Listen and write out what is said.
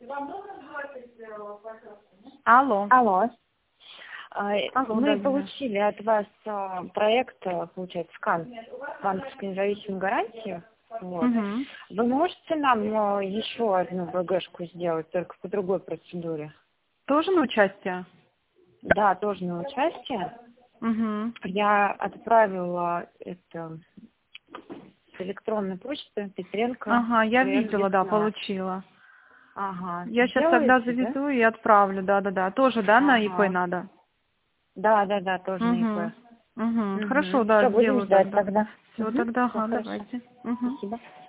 Алло. Алло. Алло, Мы да, получили от вас проект, получается, скан банковской независимой гарантии. Вот. Угу. Вы можете нам еще одну БГшку сделать, только по другой процедуре? Тоже на участие? Да, тоже на участие. Угу. Я отправила это с электронной почты Петренко. Ага, я видела, да, 19. получила. Ага. Я сейчас тогда Сделаете, да? заведу и отправлю, да. Тоже, да, на ИП Ага. надо? Да, тоже на Угу. ИП. Угу. Хорошо, Угу. да, Все, будем сделаю ждать тогда. тогда. Все, Угу. тогда, Все ага, хорошо. давайте. Угу. Спасибо.